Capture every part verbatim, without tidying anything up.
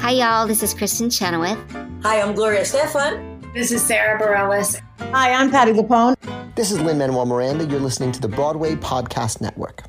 Hi, y'all. This is Kristen Chenoweth. Hi, I'm Gloria Stefan. This is Sarah Bareilles. Hi, I'm Patti LuPone. This is Lin-Manuel Miranda. You're listening to the Broadway Podcast Network.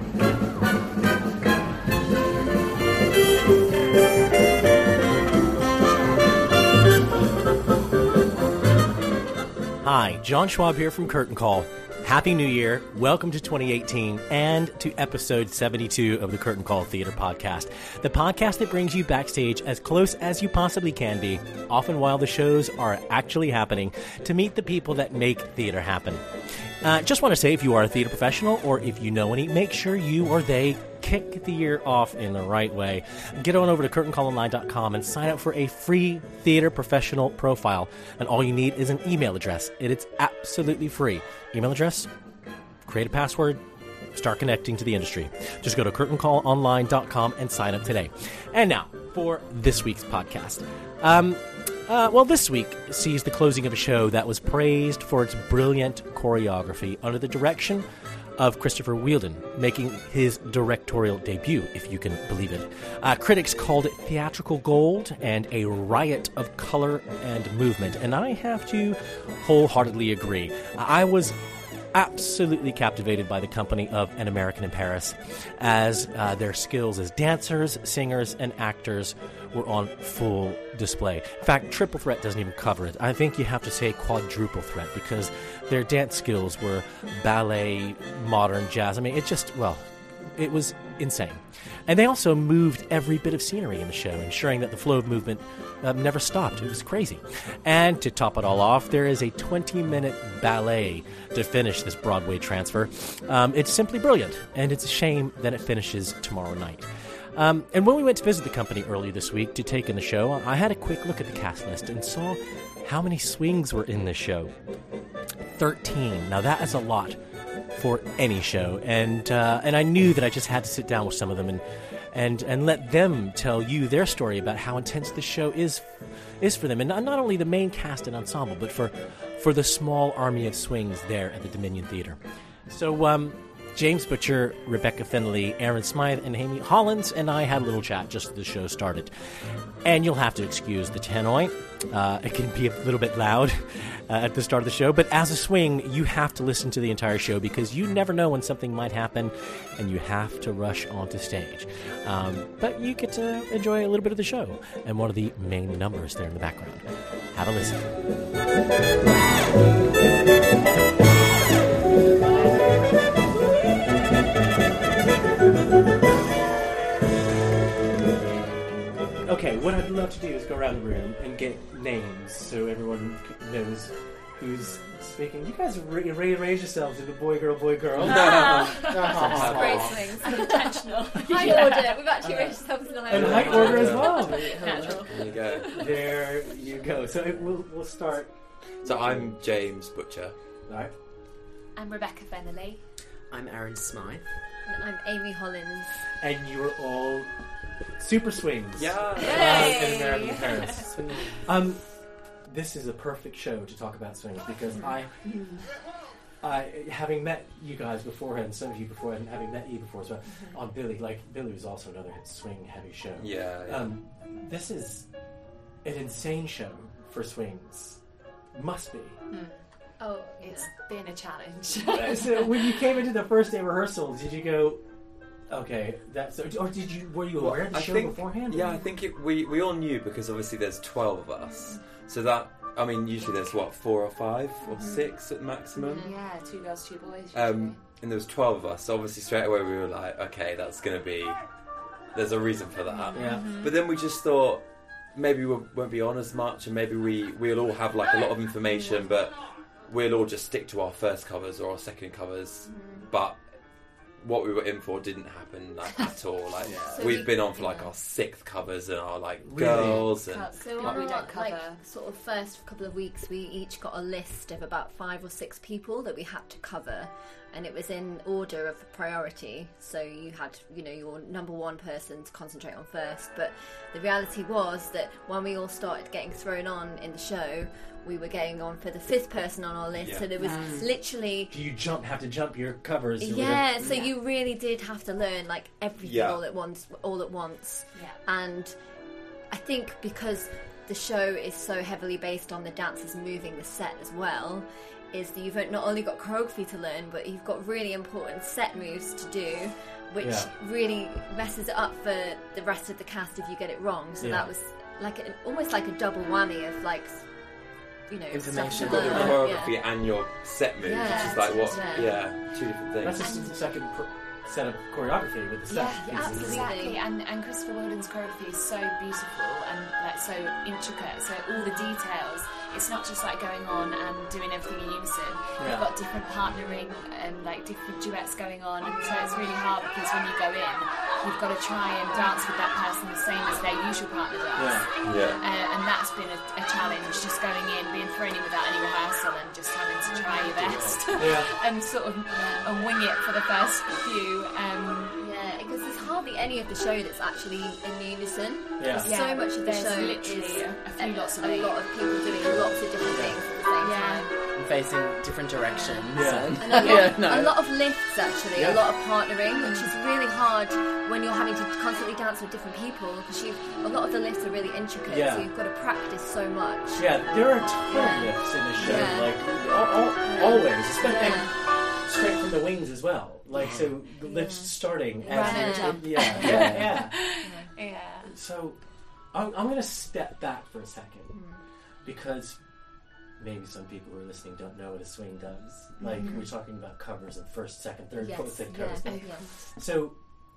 Hi, John Schwab here from Curtain Call. Happy New Year, welcome to twenty eighteen, and to episode seventy-two of the Curtain Call Theater Podcast, the podcast that brings you backstage as close as you possibly can be, often while the shows are actually happening, to meet the people that make theater happen. Uh, just want to say, if you are a theater professional, or if you know any, make sure you or they kick the year off in the right way. Get on over to curtain call online dot com and sign up for a free theater professional profile. And all you need is an email address. It is absolutely free. Email address, create a password, start connecting to the industry. Just go to curtain call online dot com and sign up today. And now, for this week's podcast. Um... Uh, well, this week sees the closing of a show that was praised for its brilliant choreography under the direction of Christopher Wheeldon, making his directorial debut, if you can believe it. Uh, critics called it theatrical gold and a riot of color and movement, and I have to wholeheartedly agree. I was absolutely captivated by the company of An American in Paris, as uh, their skills as dancers, singers, and actors were on full display. In fact, triple threat doesn't even cover it. I think you have to say quadruple threat, because their dance skills were ballet, modern jazz. I mean, it just, well, it was insane. And they also moved every bit of scenery in the show, ensuring that the flow of movement uh, never stopped. It was crazy. And to top it all off, there is a twenty-minute ballet to finish this Broadway transfer. Um, it's simply brilliant, and it's a shame that it finishes tomorrow night. Um, and when we went to visit the company earlier this week to take in the show, I had a quick look at the cast list and saw how many swings were in this show. thirteen. Now that is a lot for any show, and uh, and I knew that I just had to sit down with some of them and and and let them tell you their story about how intense the show is is for them, and not, not only the main cast and ensemble, but for for the small army of swings there at the Dominion Theatre. So um, James Butcher, Rebecca Fennelly, Aaron Smythe, and Amy Hollins and I had a little chat just as the show started. And you'll have to excuse the tannoy. Uh, it can be a little bit loud uh, at the start of the show, but as a swing, you have to listen to the entire show, because you never know when something might happen, and you have to rush onto stage. Um, but you get to enjoy a little bit of the show, and one of the main numbers there in the background. Have a listen. Okay, what I'd love to do is go around the room and get names so everyone knows who's speaking. You guys ra- ra- raise yourselves to the boy, girl, boy, girl. Ah. Great swings. Intentional. High order. We've actually raised ourselves to the high and order. high order as well. Natural. There you go. There you go. So it, we'll, we'll start. So I'm James Butcher. All right. I'm Rebecca Fennelly. I'm Aaron Smythe. And I'm Amy Hollins. And you're all super swings. Yeah. Uh, in American in Paris. Um, this is a perfect show to talk about swings, because I, I, having met you guys beforehand, some of you beforehand, having met you before as well, on Billy, like Billy was also another swing-heavy show. Yeah. yeah. Um, this is an insane show for swings. Must be. Mm. Oh, it's been a challenge. So when you came into the first day rehearsal, did you go, okay, that's, or did you, were you aware of the I show think, beforehand? Yeah, I think it, we, we all knew, because obviously there's twelve of us. So that, I mean, usually there's what, four or five or six at maximum? Yeah, two girls, two boys. Um, and there was twelve of us, so obviously straight away we were like, okay, that's going to be, there's a reason for that. Yeah. But then we just thought, maybe we won't be on as much, and maybe we, we'll all have like a lot of information, but we'll all just stick to our first covers or our second covers. But what we were in for didn't happen like at all. Like yeah. So we've we, been on for yeah. like our sixth covers and our like Really? girls and So What we we don't like cover. sort of first couple of weeks, we each got a list of about five or six people that we had to cover, and it was in order of priority. So you had, you know, your number one person to concentrate on first. But the reality was that when we all started getting thrown on in the show, we were getting on for the fifth person on our list. Yeah. So there was Mm. literally. Do you jump? Have to jump your covers? or Yeah, whatever? so you really did have to learn like everything Yeah. all at once, all at once, Yeah. and I think because the show is so heavily based on the dancers moving the set as well, is that you've not only got choreography to learn, but you've got really important set moves to do, which Yeah. really messes it up for the rest of the cast if you get it wrong. So Yeah. that was like a, almost like a double whammy of like, you know, stuff to You've got your learn. choreography Yeah. and your set moves, Yeah, which is like what, yeah. yeah, two different things. That's just the second pr- set of choreography with the set Yeah, yeah, pieces. exactly. And and Christopher Wilden's choreography is so beautiful and like so intricate. So all the details. It's not just like going on and doing everything in unison. Yeah. You've got different partnering and like different duets going on. And so it's really hard because when you go in, you've got to try and dance with that person the same as their usual partner does. Yeah. Yeah. Uh, and that's been a, a challenge, just going in, being thrown in without any rehearsal and just having to try your best Yeah. and sort of uh, wing it for the first few. Um, Yeah, because there's hardly any of the show that's actually in unison. Yeah. So Yeah, much of the there's show literally is a- a few lots of a eight. lot of people doing lots of different things at the same Yeah. time. And facing different directions. Yeah. And, And a lot, yeah, no. a lot of lifts actually, Yeah. a lot of partnering, which is really hard when you're having to constantly dance with different people because you a lot of the lifts are really intricate, Yeah. so you've got to practice so much. Yeah, there are a ton Yeah. of lifts in the show, Yeah. like all, all, always, especially Yeah. straight from the wings as well. Like so, the lifts starting as Run and you're- jump. Yeah, yeah, yeah. yeah. So, I'm, I'm going to step back for a second because maybe some people who are listening don't know what a swing does. Like we're talking about covers of first, second, third, Yes, fourth, fifth yeah, covers. yes. So,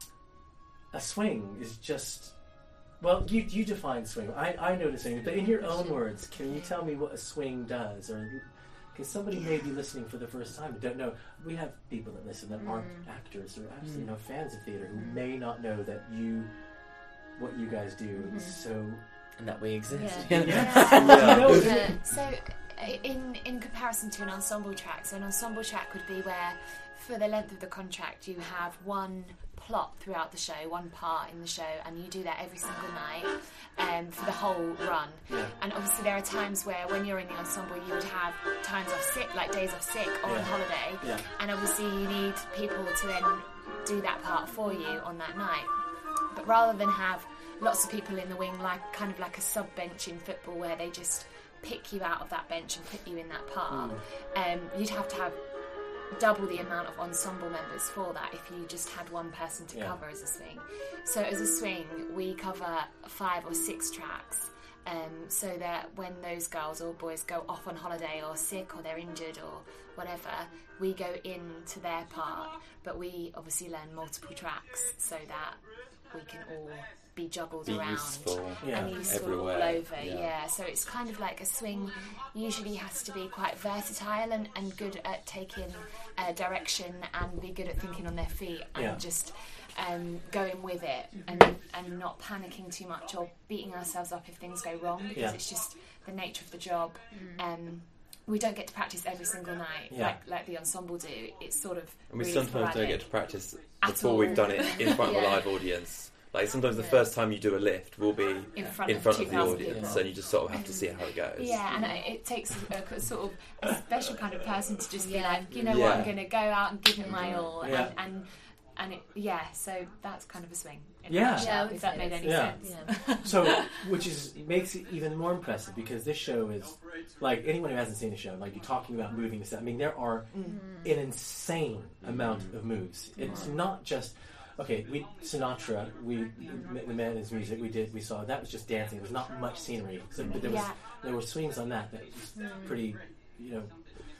a swing is just. Well, you you define swing. I I know the swing, but in your own words, can you tell me what a swing does, or because somebody may be listening for the first time and don't know. We have people that listen that aren't actors or absolutely no fans of theatre who may not know that you, what you guys do is so. and that we exist. Yeah. You know, Yeah. So, uh, in in comparison to an ensemble track, so an ensemble track would be where, for the length of the contract, you have one plot throughout the show, one part in the show, and you do that every single night um, for the whole run. Yeah. And obviously, there are times where, when you're in the ensemble, you would have times off sick, like days off sick or Yeah. on holiday, Yeah. and obviously, you need people to then do that part for you on that night. But rather than have lots of people in the wing, like kind of like a sub bench in football, where they just pick you out of that bench and put you in that part, um, you'd have to have double the amount of ensemble members for that if you just had one person to Yeah. cover as a swing. So as a swing, we cover five or six tracks, um, so that when those girls or boys go off on holiday or sick or they're injured or whatever, we go into their part, but we obviously learn multiple tracks so that we can all be juggled Be around useful Yeah. and useful everywhere. all over. Yeah. Yeah. So it's kind of like a swing usually has to be quite versatile and, and good at taking uh, direction and be good at thinking on their feet and Yeah. just um, going with it and and not panicking too much or beating ourselves up if things go wrong, because Yeah. it's just the nature of the job. Um, we don't get to practice every single night Yeah. like like the ensemble do. It's sort of And we really sometimes don't sporadic. get to practice At before all. we've done it in front of a Yeah. live audience. Like sometimes the Yeah. first time you do a lift will be in front in of, front of two the thousand audience, people. and you just sort of have to see how it goes. Yeah, and it it takes a, a sort of a special kind of person to just be Yeah. like, you know Yeah. what, I'm going to go out and give it my all, Yeah. and and, and it, yeah, so that's kind of a swing. in a Yeah. nutshell, Yeah, I would if that say made that's- any Yeah. sense. Yeah. So, which is makes it even more impressive because this show is like anyone who hasn't seen the show, like you're talking about moving this. I mean, there are an insane amount of moves. It's not just okay. We Sinatra, we the man and his music. We did. We saw that was just dancing. There was not much scenery. So, but there was Yeah. there were swings on that that was pretty, you know.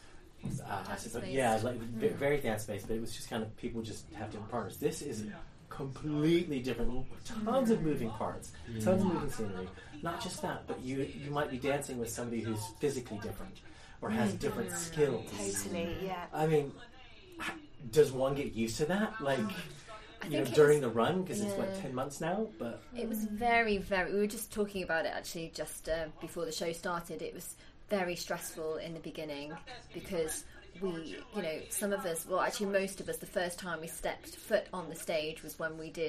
Uh, I suppose, Dance-based. yeah, like ve- very dance based, but it was just kind of people just have different partners. This is completely different. Tons of moving parts, tons of moving scenery. Not just that, but you you might be dancing with somebody who's physically different or has different skills. Totally, yeah. I mean, h- does one get used to that? Like, you know, think it during was- the run because it's what yeah. ten months now. But It was very, very. We were just talking about it actually just uh, before the show started. It was very stressful in the beginning because we, you know, some of us, well, actually most of us, the first time we stepped foot on the stage was when we did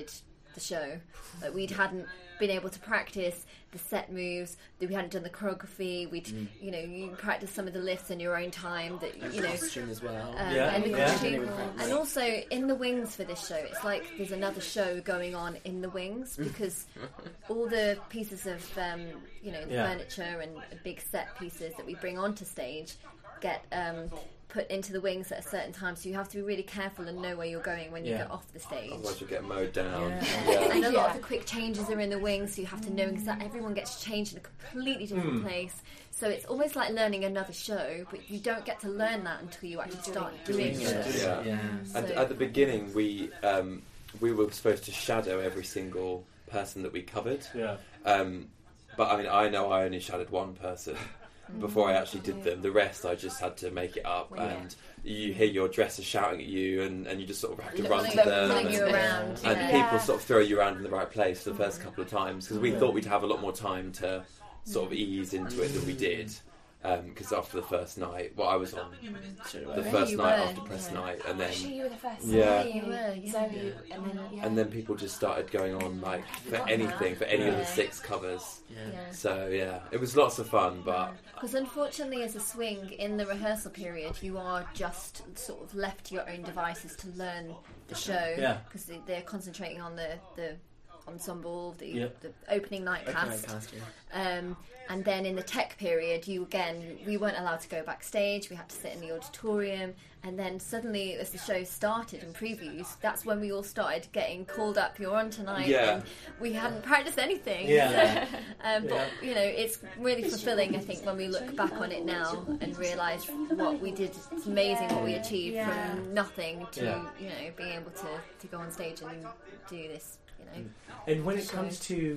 the show. Like we hadn't been able to practice the set moves, that we hadn't done the choreography. We'd, mm. you know, you practice some of the lifts in your own time. That and you know, costume as well. Um, yeah. and the yeah. costume, and also in the wings for this show, it's like there's another show going on in the wings because all the pieces of, um, you know, the yeah. furniture and big set pieces that we bring onto stage get um, put into the wings at a certain time, so you have to be really careful and know where you're going when you yeah. get off the stage. Otherwise you get mowed down. Yeah. Yeah. And a lot of the quick changes are in the wings, so you have to know exactly. Everyone gets changed in a completely different mm. place, so it's almost like learning another show, but you don't get to learn that until you actually start doing, doing it. it. Yeah. yeah. And So- at the beginning, we um, we were supposed to shadow every single person that we covered. Yeah. Um, but I mean, I know I only shadowed one person before I actually did them. The rest, I just had to make it up. Yeah. And you hear your dressers shouting at you, and, and you just sort of have to run to Pulling- them. pulling and, you around, and yeah. people sort of throw you around in the right place the first couple of times, because we thought we'd have a lot more time to sort of ease into it than we did. Because um, after the first night, well, I was on the first You night were, after press yeah. night, and then Actually, you were the first. Yeah. You were, yeah. Zoe, and then yeah. and then people just started going on like for anything, for any of the Yeah. six covers. Yeah. Yeah. So yeah, it was lots of fun, but Because unfortunately, as a swing, in the rehearsal period, you are just sort of left to your own devices to learn the show. Yeah. Because they, they're concentrating on the, the ensemble, the, Yeah. the opening night Okay, cast. cast, yeah. Um, and then in the tech period, you again, we weren't allowed to go backstage. We had to sit in the auditorium. And then suddenly, as the show started in previews, that's when we all started getting called up. You're on tonight, Yeah. and we hadn't practiced anything. Yeah. um, but Yeah. you know, it's really fulfilling. I think when we look back on it now and realise what we did, it's amazing what we achieved Yeah. from nothing to Yeah. you know being able to, to go on stage and do this. You know, And when it comes to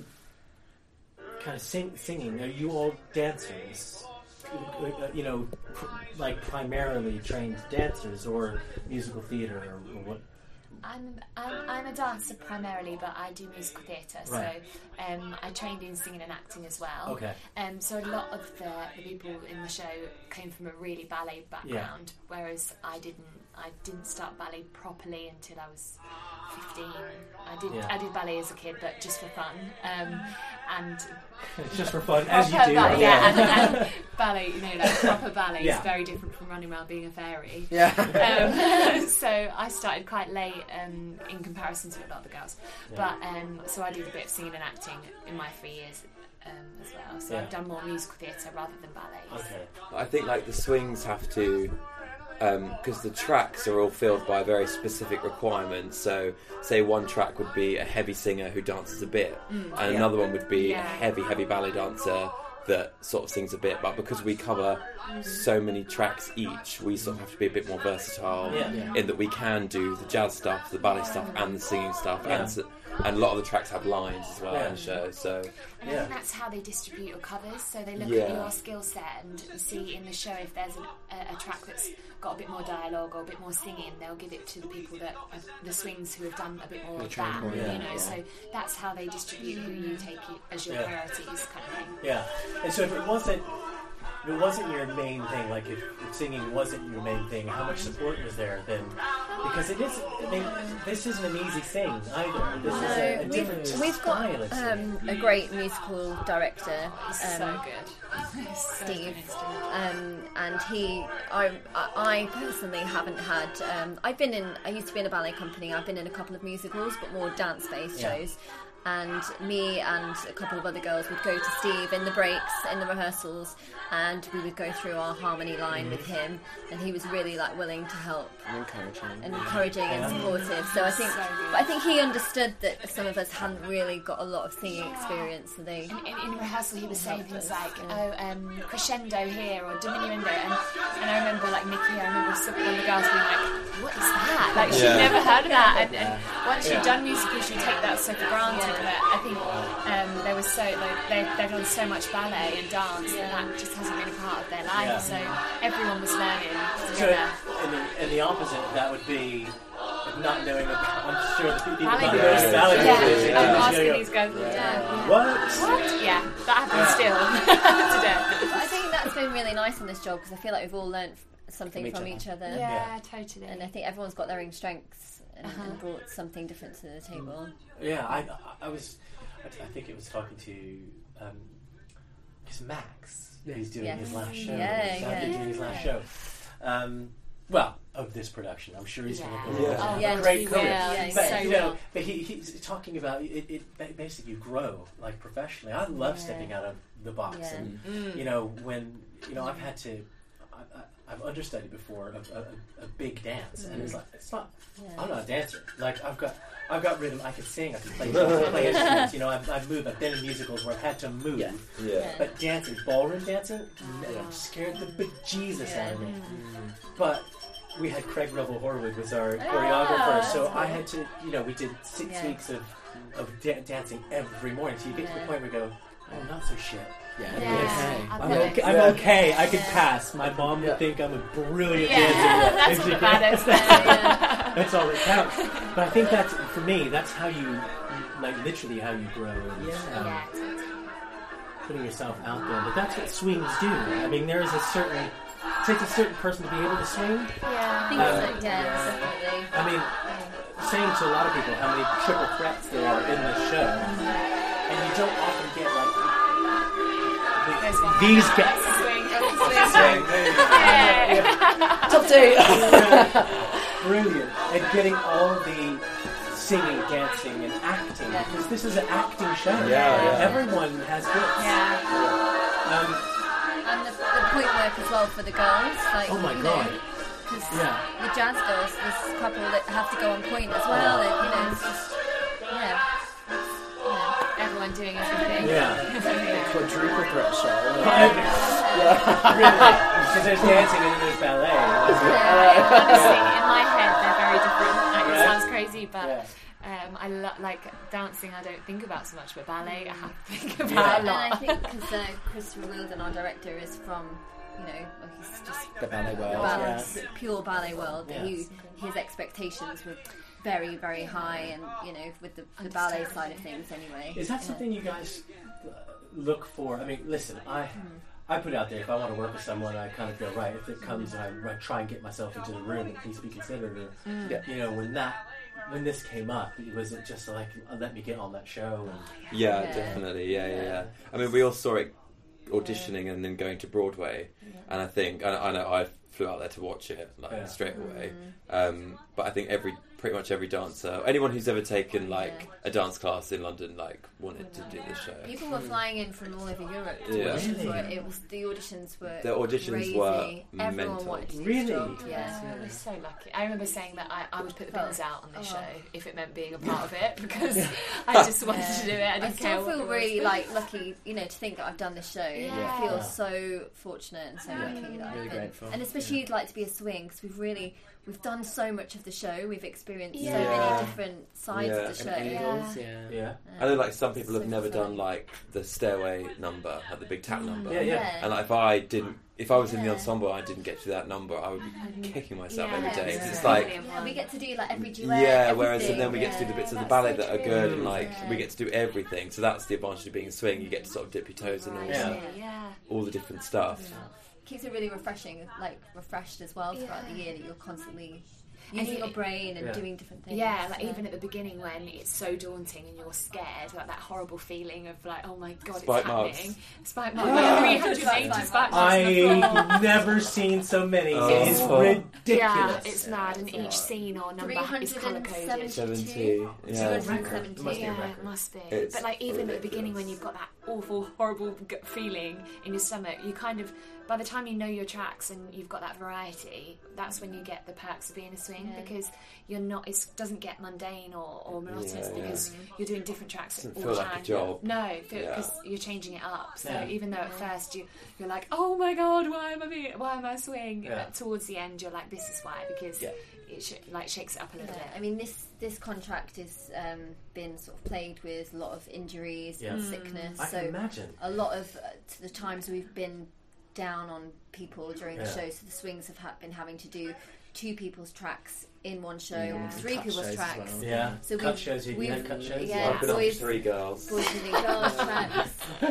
kind of sing, singing, are you all dancers? Uh, You know, pr- like primarily trained dancers or musical theatre or, or what? I'm, I'm I'm a dancer primarily, but I do musical theatre. Right. So um, I trained in singing and acting as well. Okay. Um, so a lot of the, the people in the show came from a really ballet background, whereas I didn't. I didn't start ballet properly until I was fifteen. I did Yeah. I did ballet as a kid, but just for fun. Um, and Just for fun, as you proper do. ballet, yeah, and, and ballet, you know, like proper ballet Yeah. is very different from running around being a fairy. Yeah. Um, so I started quite late um, in comparison to a lot of the girls. Yeah. But um, so I did a bit of singing and acting in my three years um, as well. So Yeah. I've done more musical theatre rather than ballet. Okay. I think like the swings have to, because the tracks are all filled by very specific requirements. So, say one track would be a heavy singer who dances a bit, and Yeah. another one would be Yeah. a heavy, heavy ballet dancer that sort of sings a bit. But because we cover so many tracks each, we sort of have to be a bit more versatile Yeah. Yeah. in that we can do the jazz stuff, the ballet stuff, and the singing stuff, Yeah. and, s- and a lot of the tracks have lines as well Yeah. in the show. So And I Yeah. think that's how they distribute your covers. So they look Yeah. at your skill set and see in the show if there's an, a, a track that's got a bit more dialogue or a bit more singing, they'll give it to the people that are the swings who have done a bit more The of trained that. more, You yeah. know, Yeah. so that's how they distribute who you take it as your Yeah. priorities, kind of thing. Yeah. And so if it wasn't, if it wasn't your main thing, like if, if singing wasn't your main thing, how much support was there then? Because it is, I mean, this isn't an easy thing either. This is a, a No, different we've, we've got style of singing. um, a great musical director, So um, good. So Steve, good, Steve. um, and he, I, I personally haven't had. Um, I've been in. I used to be in a ballet company. I've been in a couple of musicals, but more dance-based Yeah. shows. And me and a couple of other girls would go to Steve in the breaks, in the rehearsals, and we would go through our harmony line with him. And he was really like willing to help And encouraging. and encouraging and supportive. So I think, So good. but I think he understood that some of us hadn't really got a lot of singing experience, so they. In, in, in rehearsal, he was saying things like, Yeah. "Oh, um, crescendo here" or "diminuendo," and, and I remember, like Nikki, I remember some one of the girls being like, "What is that?" Like she'd Yeah. never heard of that, and, and once Yeah. she'd done musicals, she'd take that so for granted. But I think um, there was so like, they they've done so much ballet and dance that that just hasn't been a part of their life. Yeah. So everyone was learning So, together. and the, and the opposite of that would be not knowing about, I'm sure the people Ballet not knowing moves. ballet Yeah, moves. I'm Yeah. asking Yeah. these guys all the time. What? What? Yeah, that happens Yeah. still today. But I think that's been really nice in this job because I feel like we've all learnt f- something From each from other. each other. Yeah, totally. And I think everyone's got their own strengths and, Uh-huh. and brought something different to the table. Yeah, I, I was, I, I think it was talking to, um, it's Max. He's doing Yes. his last show. Yeah, He's yeah. doing his last show. Um, well, of this production, I'm sure he's Yeah. going to go Yeah. on Oh, a yes, great he career. will. Yeah, But so you know, will. but he, he's talking about it, it. ba- Basically, you grow like professionally. I love Yeah. stepping out of the box, Yeah. and Mm. you know when you know I've had to. I, I, I've understudied before a, a, a big dance, and it's like it's not. Yeah. I'm not a dancer. Like I've got, I've got rhythm. I can sing. I can play, I can play instruments. You know, I've, I've moved. I've been in musicals where I've had to move. Yeah. Yeah. But dancing, ballroom dancing, no, scared the bejesus Yeah. out of me. But we had Craig Revel Horwood was our Oh, choreographer, so that's I cool. had to, you know, we did six Yeah. weeks of of da- dancing every morning. So you get to Yeah. the point where you go, oh, not so shit. Yeah. Yeah. Okay. I I'm bet. okay. I'm okay. I can pass. My mom would think I'm a brilliant Yeah, dancer. that's If what she matters. can- Yeah. That's all that counts. But I think that's for me. That's how you, like, literally how you grow. And, Yeah. um, Yeah, totally. putting yourself out there. But that's what swings do. I mean, there is a certain. It takes a certain person to be able to swing. I Yeah. think Um, so. Yeah, definitely. I mean, saying to a lot of people how many triple threats there are in this show, and you don't often get like the, There's one these right guys. now. Swing. Swing. Yeah. Top two. Brilliant at getting all the singing, dancing, and acting Yeah. because this is an acting show. Yeah, yeah. Everyone has bits. Yeah. Um, And the, the point work as well for the girls. Like, oh my you god. Because Yeah. the jazz girls, there's a couple that have to go on point as well. And, you know, it's just, yeah. yeah. Everyone doing everything. Yeah. Quadruple threat show. Really? Because there's dancing and then there's ballet. Honestly, in my head, they're very different. Like, it Yeah. sounds crazy, but Yeah. um, I lo- like dancing. I don't think about so much, but ballet, I have to think Yeah. about And a I lot. think because uh, Christopher Wilden, our director, is from, you know, well, he's just The ballet world. ballet, yeah. pure ballet world. That Yes. he, his expectations were very, very high, and you know, with the, the ballet side of things, anyway. Is that Yeah. something you guys uh, look for? I mean, listen, I I put it out there. If I want to work with someone, I kind of go right. If it comes, and I, I try and get myself into the room, and please be considerate. Or, Yeah. You know, when that when this came up, was it just like let me get on that show? And, Yeah, Yeah. definitely. Yeah, yeah, yeah. I mean, we all saw it auditioning and then going to Broadway, and I think I, I know I flew out there to watch it like Yeah. straight away. Um, but I think every pretty much every dancer, anyone who's ever taken like Yeah. a dance class in London, like wanted to do this show. People were flying in from all over Europe to Yeah. audition for it. Really? It was the auditions were The auditions crazy. were Everyone mental. wanted to do Really? this job. Yeah, Yeah. we're so lucky. I remember saying that I, I would put the pins out on this Oh. show if it meant being a part of it because I just wanted to do it. I I didn't care still what feel it was. really like lucky, you know, to think that I've done this show. Yeah. I feel Yeah. so fortunate and so lucky that I've Really been. grateful. And especially you'd like to be a swing because we've really we've done so much of the show. We've experienced so Yeah. many different sides Yeah. of the show. And Yeah. angles, yeah. yeah, I know, like some people have So never fun. done like the stairway number, like the big tap number. Yeah, yeah. And like, if I didn't, if I was in the Yeah. ensemble, and I didn't get to that number, I would be kicking myself Yeah, every day. it's It's really like, Yeah, we get to do like every duet. yeah. Whereas everything. and then we get to do the Yeah. bits of the That's ballet so that are true. good, and like Yeah. we get to do everything. So that's the advantage of being a swing. You get to sort of dip your toes in all, Yeah. Yeah, yeah. all the different stuff. Keeps it really refreshing, like refreshed as well throughout the Yeah. year that you're constantly And using you- your brain and Yeah. doing different things. Yeah, like So- even at the beginning when it's so daunting and you're scared, like that horrible feeling of like, oh my god, Spike it's marks. happening. Spike marks. Yeah, three hundred eighty Spike spike marks. on the floor. I've never seen so many. Oh. It's ridiculous. Yeah, it's mad, and each scene or number is colour coded. Seventy. Yeah. It must be a Yeah. record. It must be. It's but like even at the ridiculous. beginning when you've got that awful, horrible gut feeling in your stomach, you kind of, by the time you know your tracks and you've got that variety, that's when you get the perks of being a swing Yeah. because you're not, it doesn't get mundane or, or monotonous Yeah, because you're doing different tracks Doesn't all feel the like a time. job. No, because Yeah. you're changing it up. So Yeah. even though at first you you're like, oh my god, why am I being, why am I swing? Yeah. Uh, towards the end, you're like, this is why because Yeah. it sh- like shakes it up a little Yeah, bit. I mean this this contract has um, been sort of plagued with a lot of injuries Yeah. and Mm. sickness. I so can imagine. a lot of uh, to the times we've been down on people during the Yeah. show. So the swings have ha- been having to do two people's tracks in one show, Yeah. or three Cut people's shows as tracks. well. Yeah. So cut we've- shows. You we've- had cut shows. yeah. I've been up boys- to three girls. Boys and girls tracks.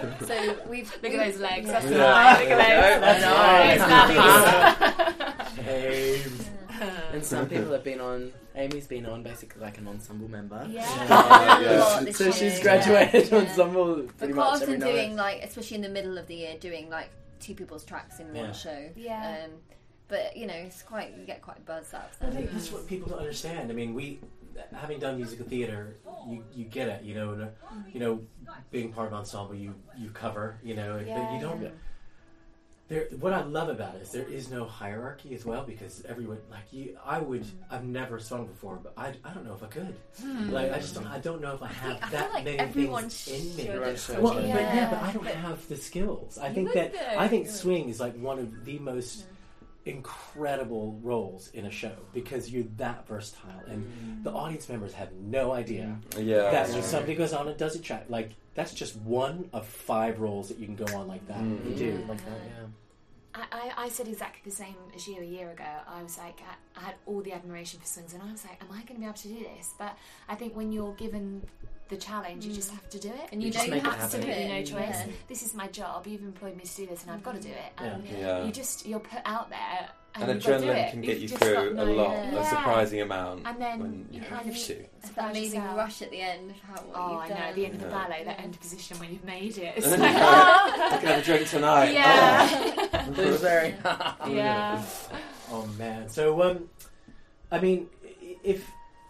So we've Look we've- at those legs. yeah. That's nice. Look at those. That's That's nice. nice. Shame. And some people have been on. Amy's been on basically like an ensemble member. Yeah. Yeah. Yeah. Lot this So year, she's graduated yeah. ensemble We're pretty quite much every often night. doing like, especially in the middle of the year, doing like two people's tracks in Yeah. one show. Yeah. Um, but you know, it's quite you get quite a buzz out I of think that. that's what people don't understand. I mean, we, having done musical theater, you, you get it. You know, and, uh, you know, being part of ensemble, you, you cover. You know, but Yeah, you don't. yeah. There, what I love about it is there is no hierarchy as well, because everyone like you. I would. I've never sung before, but I, I don't know if I could. Like I just don't. I don't know if I have I that feel like many everyone things in me. should. Everyone should. Well, but Yeah. yeah, but I don't have the skills. I You think would that though. I think swing is like one of the most incredible roles in a show because you're that versatile, and the audience members have no idea Yeah. that when somebody goes on and does a track, like that's just one of five roles that you can go on like that. Mm. You do Yeah. like that, yeah. I, I, I said exactly the same as you a year ago. I was like, I, I had all the admiration for swings, and I was like, am I going to be able to do this? But I think when you're given the challenge, you just have to do it. And you, You know just you make it have to happen. do Absolutely it. no choice. Yeah. This is my job. You've employed me to do this, and I've got to do it. And Yeah. you just you're put out there, and, And you've got to do adrenaline it. can You've get you just through got a no- lot, yeah. a surprising amount And then when you you have kind of- to. It's that Surprise amazing yourself. rush at the end of how what Oh, you've I done. know. At the end of the Yeah. ballet, that end position when you've made it. It's I like, can have a drink tonight. yeah, Who's very yeah. Oh man. So um, I mean, i- if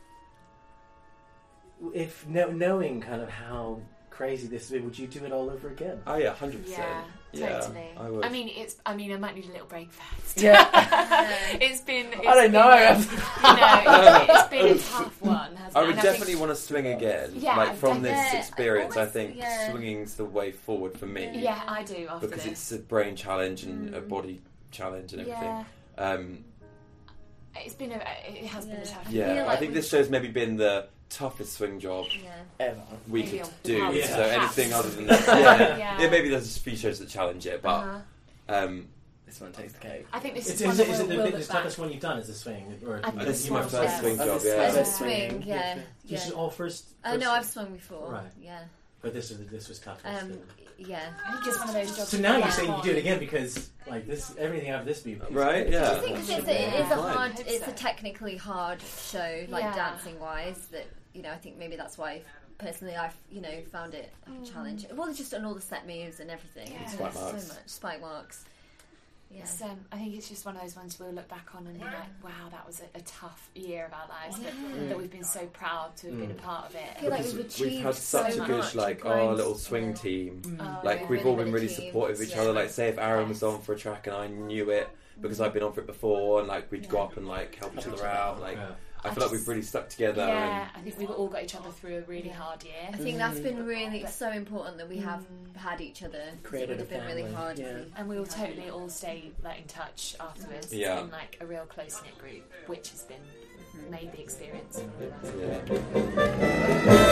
if no, knowing kind of how crazy this is, would you do it all over again? Oh yeah, hundred percent. Yeah, Yeah, totally. I would. I mean, it's. I mean, I might need a little break first. Yeah. it's been. It's I don't been, know. a- you know, it's, it's been a tough one. Hasn't I it? would And definitely think- want to swing again. Yeah, like from this definitely. experience, I Always- think yeah. swinging's the way forward for me. Yeah, I do. After because this, it's a brain challenge and a body challenge and everything. yeah, Um, it's been a. It has been a Yeah. tough. I yeah, feel I like think we- this show's maybe been the toughest swing job Yeah. ever. we Maybe could on do. par with So perhaps. anything other than that, yeah. Yeah. yeah, maybe there's a few shows that challenge it, but Uh-huh. um, This one takes the cake. I think this Is, is, one is, that it, is we'll, it the we'll biggest, look back. toughest one you've done? Is a swing, or I think this is this my one, first yeah. swing Oh, job. this Yeah, As a Yeah. swing, yeah. This is yeah. all first. Oh first no, I've swung before. Right. Yeah. But this is this was tough. Um, yeah. I think it's one of those jobs. So now you you're saying you can't- do it again because like this, everything after this be right. I Yeah, think 'cause it's Yeah. a, it is a Fine. hard, Hope it's so. a technically hard show, like Yeah. dancing wise. That you know, I think maybe that's why personally I've you know found it like a challenge. Well, just on all the set moves and everything. Yeah. It's Spike so marks. much spike marks. Yeah. It's, um, I think it's just one of those ones we'll look back on and be like, wow, that was a, a tough year of our lives, but that we've been so proud to have been a part of it. I feel like because we've we've achieved had such so a good much like and our grown- little swing yeah. team. Oh, Like yeah. we've all been Really really good team. supportive of each Yeah. other. Like say if Aaron was Yes. on for a track and I knew it because I'd been on for it before, and like we'd go up and like help each other out. Like Yeah. I I feel like just- we've really stuck together. Yeah, I think we've all got each other through a really hard year. I think that's been really so important that we have had each other. 'cause Created it would a have been really family, hard. yeah. If we, And we will totally all stay like in touch afterwards. Yeah. It's been like a real close knit group, which has been made the experience. Yeah.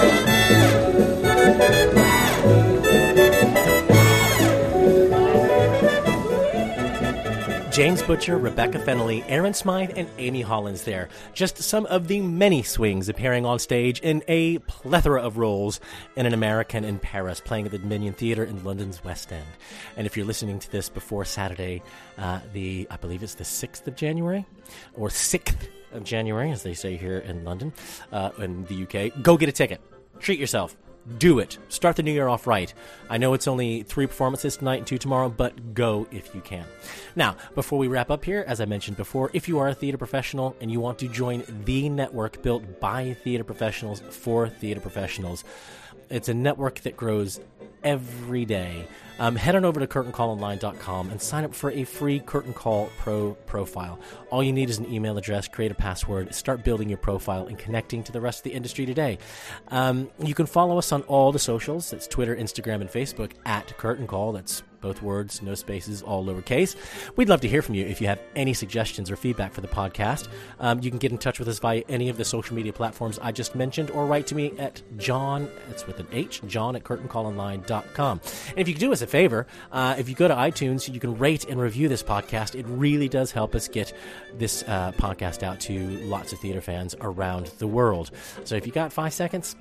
James Butcher, Rebecca Fennelly, Aaron Smythe, and Amy Hollins there. Just some of the many swings appearing on stage in a plethora of roles in An American in Paris, playing at the Dominion Theatre in London's West End. And if you're listening to this before Saturday, uh, the I believe it's the sixth of January, or sixth of January, as they say here in London, uh, in the U K, go get a ticket. Treat yourself. Do it. Start the new year off right. I know it's only three performances tonight and two tomorrow, but go if you can. Now, before we wrap up here, as I mentioned before, if you are a theater professional and you want to join the network built by theater professionals for theater professionals, it's a network that grows every day. Um, head on over to curtain call online dot com and sign up for a free Curtain Call Pro profile. All you need is an email address, create a password, start building your profile and connecting to the rest of the industry today. Um, you can follow us on all the socials. That's Twitter, Instagram, and Facebook at Curtain Call. That's both words, no spaces, all lowercase. We'd love to hear from you if you have any suggestions or feedback for the podcast. Um, you can get in touch with us via any of the social media platforms I just mentioned, or write to me at John, it's with an H, John at curtain call online dot com. And if you could do us a favor, uh, if you go to iTunes, you can rate and review this podcast. It really does help us get this uh, podcast out to lots of theater fans around the world. So if you got five seconds,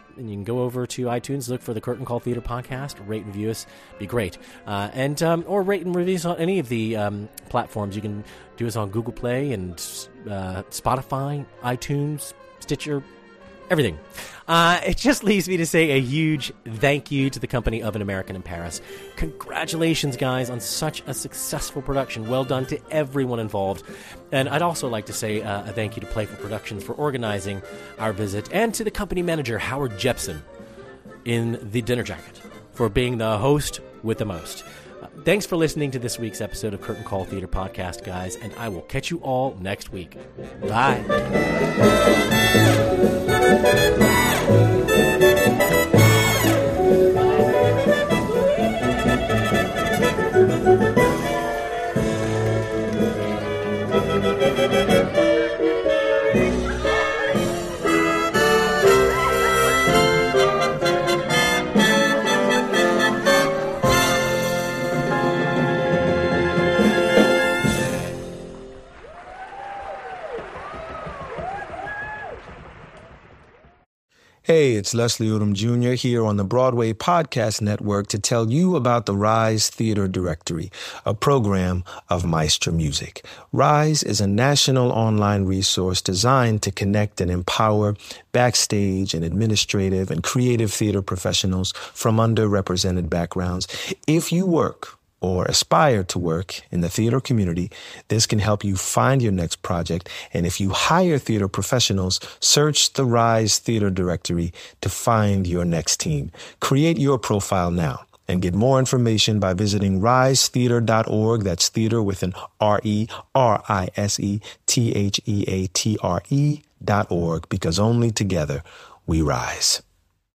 and you can go over to iTunes, look for the Curtain Call Theater Podcast, rate and review us, be great. Uh, and um, or rate and review us on any of the um, platforms. You can do us on Google Play and uh, Spotify, iTunes, Stitcher, everything. Uh, it just leaves me to say a huge thank you to the company of An American in Paris. Congratulations, guys, on such a successful production. Well done to everyone involved. And I'd also like to say uh, a thank you to Playful Productions for organizing our visit, and to the company manager, Howard Jepson, in the dinner jacket, for being the host with the most. Uh, thanks for listening to this week's episode of Curtain Call Theater Podcast, guys, and I will catch you all next week. Bye. Hey, it's Leslie Odom Junior here on the Broadway Podcast Network to tell you about the Rise Theater Directory, a program of Maestro Music. Rise is a national online resource designed to connect and empower backstage and administrative and creative theater professionals from underrepresented backgrounds. If you work or aspire to work in the theater community, this can help you find your next project. And if you hire theater professionals, search the Rise Theater Directory to find your next team. Create your profile now and get more information by visiting rise theater dot org. That's theater with an R E R I S E T H E A T R E dot org, because only together we rise.